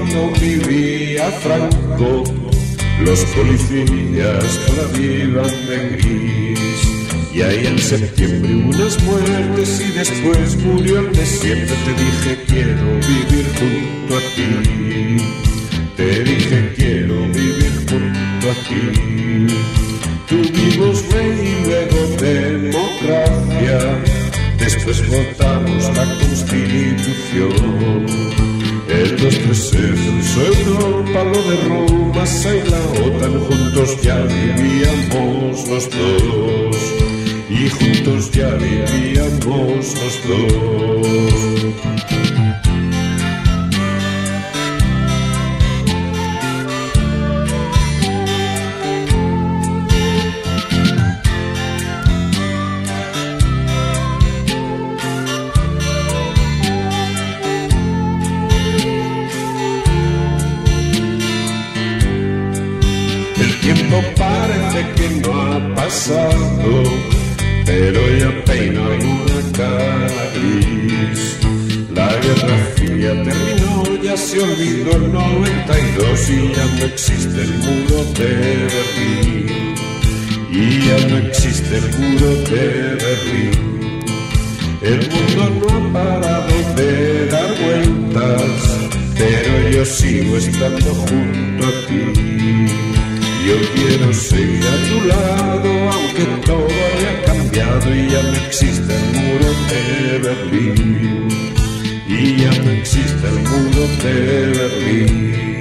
cuando vivía Franco, los policías todavía iban de gris. Y ahí en septiembre unas muertes y después murió el de siempre. Te dije quiero vivir junto a ti, te dije quiero vivir junto a ti. Tuvimos rey y luego democracia, después votamos la Constitución. El 2-3 hizo Europa, lo de Roma y la OTAN, juntos ya vivíamos los dos. Y juntos ya vivíamos los dos. El tiempo parece que no ha pasado, pero ya peina alguna cara gris. La Guerra Fría terminó, ya se olvidó el 92 y ya no existe el muro de Berlín. Y ya no existe el muro de Berlín. El mundo no ha parado de dar vueltas, pero yo sigo estando junto a ti. Yo quiero seguir a tu lado, aunque todo haya cambiado y ya no existe el muro de Berlín. Y ya no existe el muro de Berlín.